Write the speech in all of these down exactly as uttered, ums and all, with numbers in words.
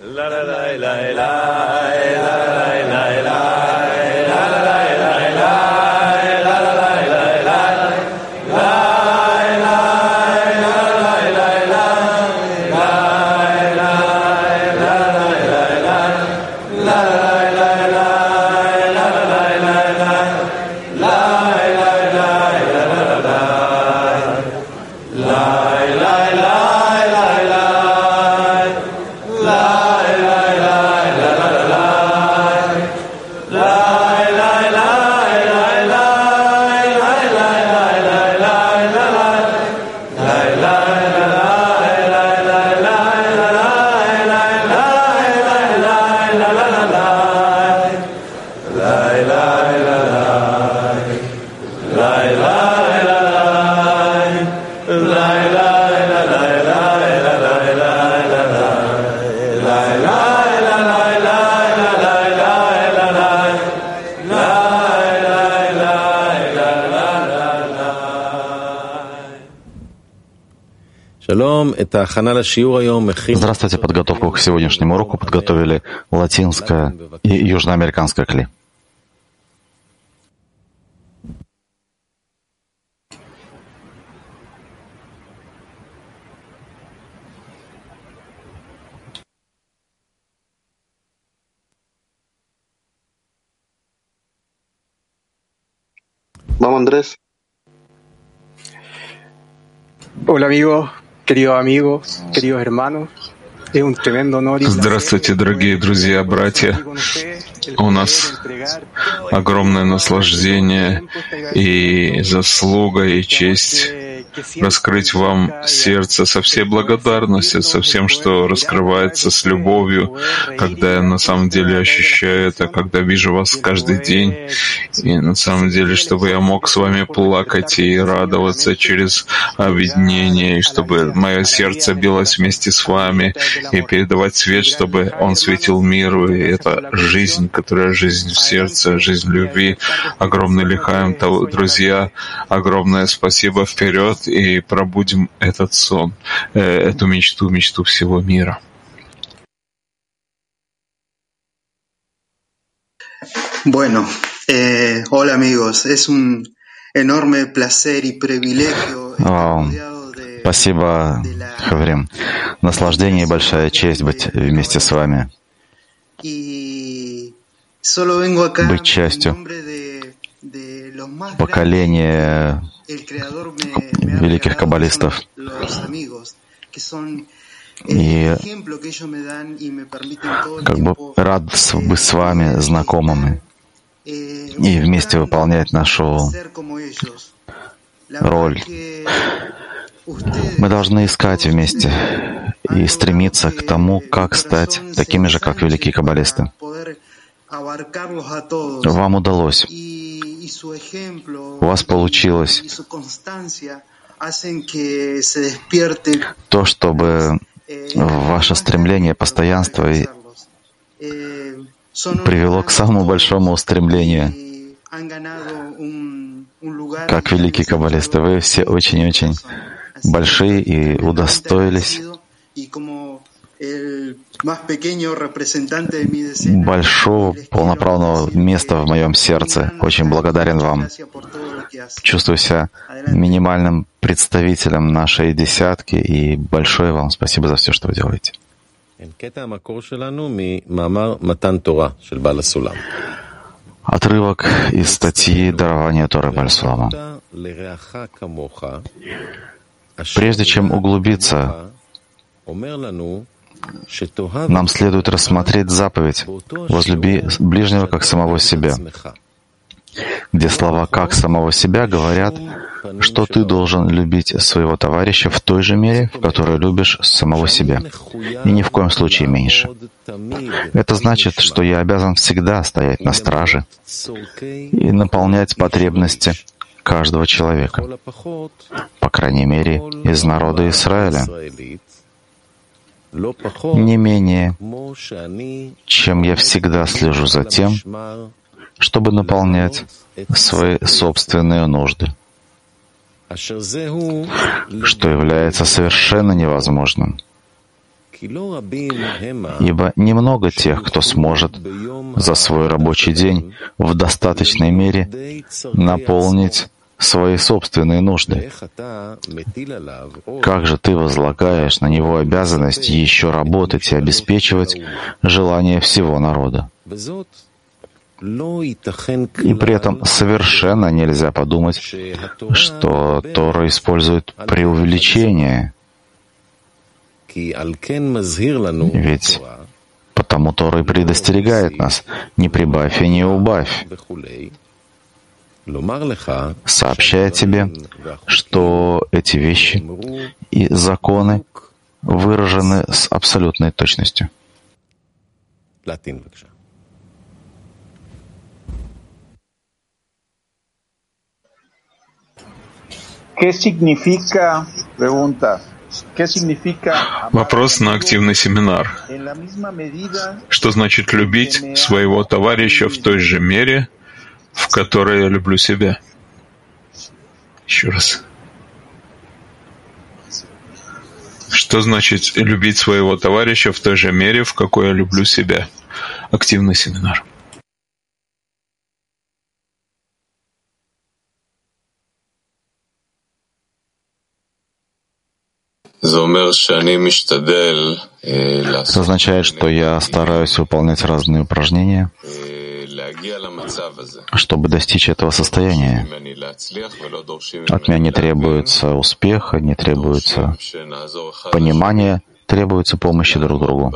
Здравствуйте. Подготовку к сегодняшнему уроку подготовили латинская и южноамериканская кли. Vamos, Andrés. Hola, amigos, queridos amigos, queridos hermanos. Здравствуйте, дорогие друзья, братья. У нас огромное наслаждение и заслуга, и честь раскрыть вам сердце со всей благодарностью, со всем, что раскрывается с любовью, когда я на самом деле ощущаю это, когда вижу вас каждый день, и на самом деле, чтобы я мог с вами плакать и радоваться через объединение, и чтобы мое сердце билось вместе с вами, и передавать свет, чтобы он светил миру, и это жизнь, которая жизнь в сердце, жизнь любви. Огромный лихаем, друзья, огромное спасибо, вперед, и пробудим этот сон, эту мечту, мечту всего мира. Bueno, eh, hola amigos, es un enorme placer y privilegio. Спасибо, Хаврим. Наслаждение и большая честь быть вместе с вами, быть частью поколения великих каббалистов. И как бы рад быть с вами знакомыми и вместе выполнять нашу роль. Мы должны искать вместе и стремиться к тому, как стать такими же, как великие каббалисты. Вам удалось. У вас получилось то, чтобы ваше стремление, постоянство привело к самому большому стремлению, как великие каббалисты. Вы все очень-очень большие и удостоились большого полноправного места в моем сердце. Очень благодарен вам. Чувствую себя минимальным представителем нашей десятки, и большое вам спасибо за все, что вы делаете. Отрывок из статьи «Дарование Торы Бааль Сулама». Прежде чем углубиться, нам следует рассмотреть заповедь «Возлюби ближнего, как самого себя», где слова «как самого себя» говорят, что ты должен любить своего товарища в той же мере, в которой любишь самого себя, и ни в коем случае меньше. Это значит, что я обязан всегда стоять на страже и наполнять потребности каждого человека, по крайней мере, из народа Израиля, не менее, чем я всегда слежу за тем, чтобы наполнять свои собственные нужды, что является совершенно невозможным, Ибо немного тех, кто сможет за свой рабочий день в достаточной мере наполнить свои собственные нужды. Как же ты возлагаешь на него обязанность еще работать и обеспечивать желание всего народа? И при этом совершенно нельзя подумать, что Тора использует преувеличение. Ведь потому Тора и предостерегает нас: не прибавь и не убавь, сообщая тебе, что эти вещи и законы выражены с абсолютной точностью. Вопрос на активный семинар. Что значит любить своего товарища в той же мере, в которой я люблю себя? Еще раз. Что значит любить своего товарища в той же мере, в какой я люблю себя? Активный семинар. Это означает, что я стараюсь выполнять разные упражнения, чтобы достичь этого состояния. От меня не требуется успеха, не требуется понимания, требуется помощи друг другу.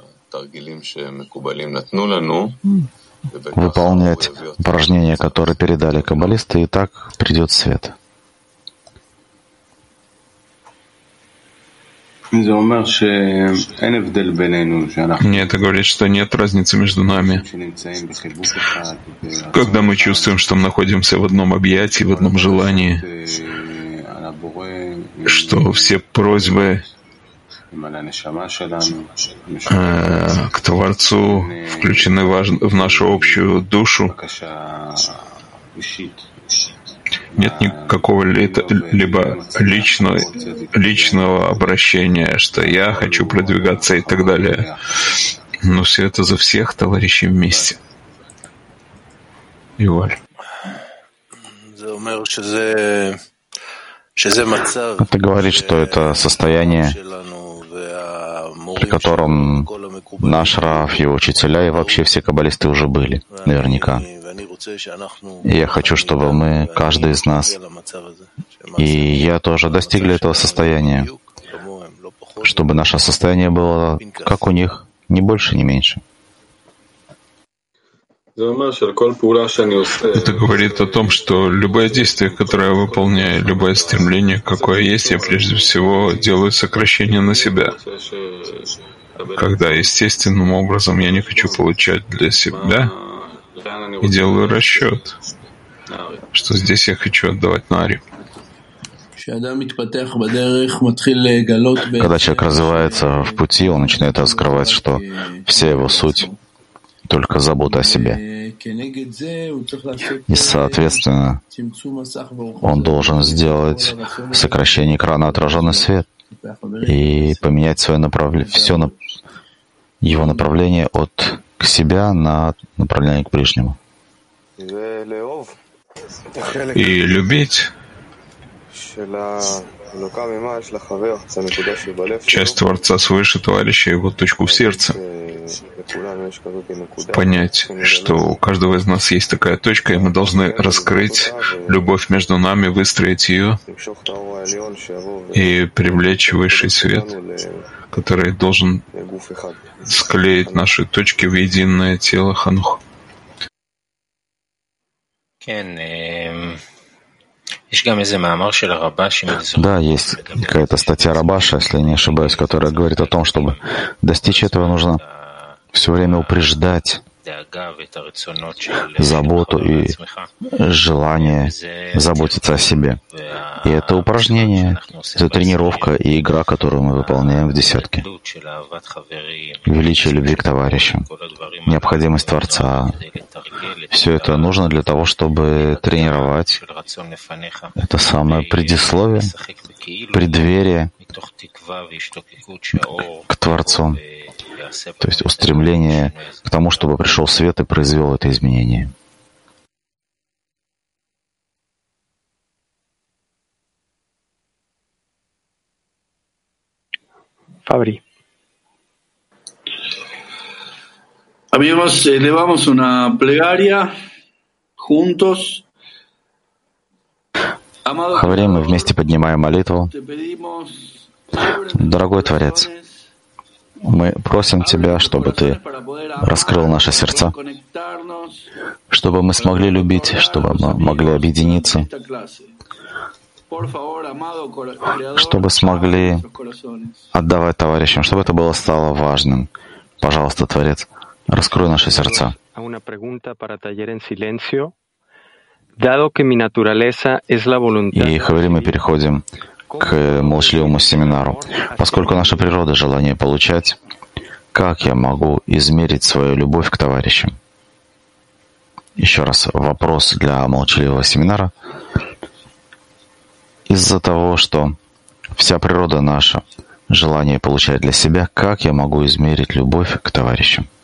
Выполнять упражнения, которые передали каббалисты, и так придет свет. Мне это говорит, что нет разницы между нами. Когда мы чувствуем, что мы находимся в одном объятии, в одном желании, что все просьбы э, к Творцу включены в нашу общую душу, нет никакого либо личного, личного обращения, что я хочу продвигаться и так далее. Но все это за всех товарищей вместе. Юваль. Это говорит, что это состояние, при котором наш Рав, его учителя и вообще все каббалисты уже были, наверняка. И я хочу, чтобы мы, каждый из нас, и я тоже достигли этого состояния, чтобы наше состояние было как у них, ни больше, ни меньше. Это говорит о том, что любое действие, которое я выполняю, любое стремление, какое есть, я прежде всего делаю сокращение на себя. Когда естественным образом я не хочу получать для себя, и делаю расчет, что здесь я хочу отдавать Нари. Когда человек развивается в пути, он начинает раскрывать, что вся его суть — только забота о себе. И, соответственно, он должен сделать сокращение экрана «Отраженный свет» и поменять свое направление, все на его направление от к себя на направление к ближнему. И любить часть Творца свыше товарища, его точку в сердце. Понять, что у каждого из нас есть такая точка, и мы должны раскрыть любовь между нами, выстроить ее и привлечь высший свет, который должен склеить наши точки в единое тело Ханух. Да, есть какая-то статья Рабаша, если я не ошибаюсь, которая говорит о том, чтобы достичь этого, нужно все время упреждать заботу и желание заботиться о себе. И это упражнение, это тренировка и игра, которую мы выполняем в десятке. Величие любви к товарищам, необходимость Творца, Все это нужно для того, чтобы тренировать это самое предисловие, преддверие к Творцу, то есть устремление к тому, чтобы пришел свет и произвел это изменение. Fabri. Amigos, elevamos una plegaria juntos. Хаври, мы вместе поднимаем молитву. Дорогой Творец, мы просим Тебя, чтобы Ты раскрыл наши сердца, чтобы мы смогли любить, чтобы мы могли объединиться, чтобы смогли отдавать товарищам, чтобы это было стало важным. Пожалуйста, Творец, раскрой наши сердца. И, Хаври, мы переходим к молчаливому семинару. Поскольку наша природа — желание получать, как я могу измерить свою любовь к товарищам? Еще раз, вопрос для молчаливого семинара. Из-за того, что вся природа наша — желание получать для себя, как я могу измерить любовь к товарищам?